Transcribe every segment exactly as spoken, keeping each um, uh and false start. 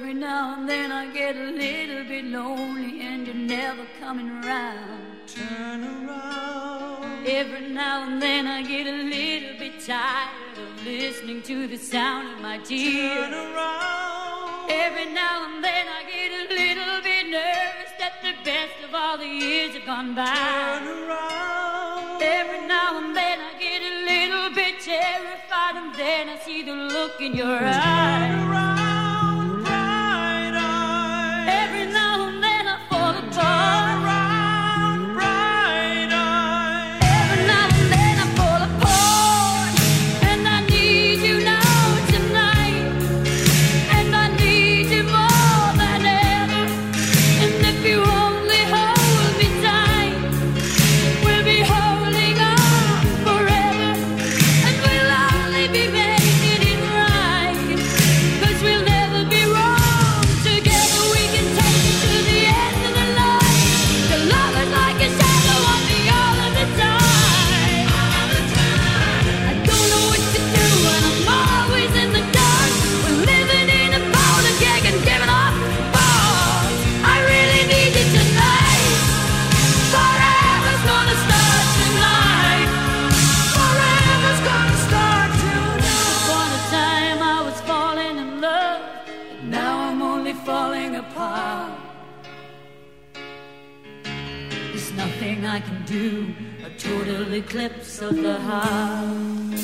Every now and then I get a little bit lonely and you're never coming around. Turn around. Every now and then I get a little bit tired of listening to the sound of my tears. Turn around. Every now and then I get a little bit nervous that the best of all the years have gone by. Turn around. Every now and then I get a little bit terrified, and then I see the look in your eyes. Turn around, bright eyes. Every now and then I fall apart. Turn around, bright eyes. Every now and then I fall apart, and I need you now tonight, and I need you more than ever. And if you only hold me tight, we'll be holding on forever, and we'll only be making it right, 'cause we'll never be wrong. Together we can take it to the end of the line. The love is like a shadow on me all of the time. All the time. I don't know what to do, and I'm always in the dark. We're living in a powder keg and giving off balls. I really need you tonight. Forever's gonna start tonight. Forever's gonna start tonight. Upon a time I was falling in love, but now I'm only falling apart. There's nothing I can do, a total eclipse of the heart.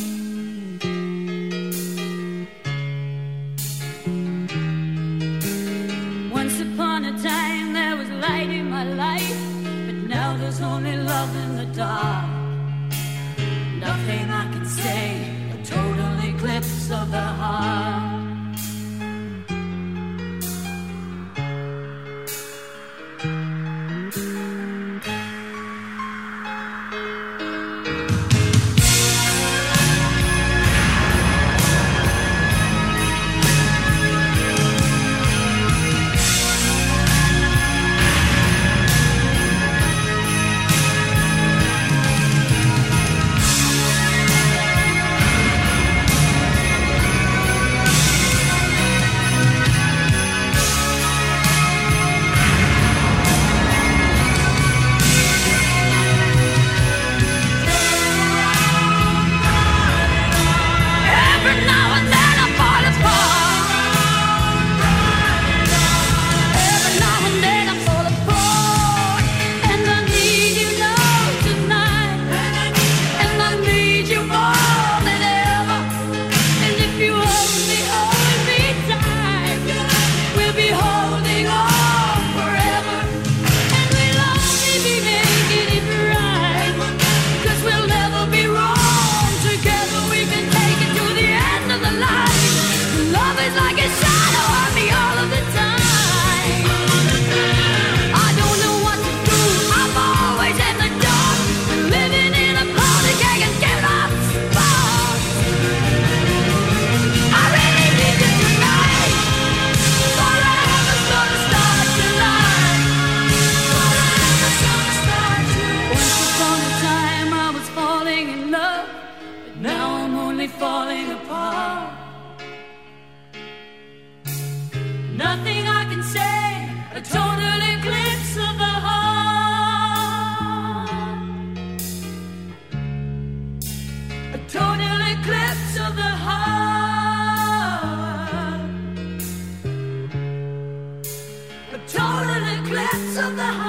Once upon a time there was light in my life, but now there's only love in the dark. Nothing I can say, a total eclipse of the heart. Every now and then I fall apart. Every now and then I fall apart, and I need you now tonight, and I need you more than ever. And if you only hold me tight, we'll be holding on forever, and we'll only be making it right, 'cause we'll never be wrong. Together we can take it to the end of the line. Love is like a shadow on me all of the time. I don't know what to do, I'm always in the dark. Living in a powder keg and giving off sparks. I really need you tonight. Forever's gonna start tonight. Forever's gonna start tonight. Once upon a time I was falling in love, but now I'm only falling apart. Nothing I can say, a total eclipse of the heart. A total eclipse of the heart. A total eclipse of the heart.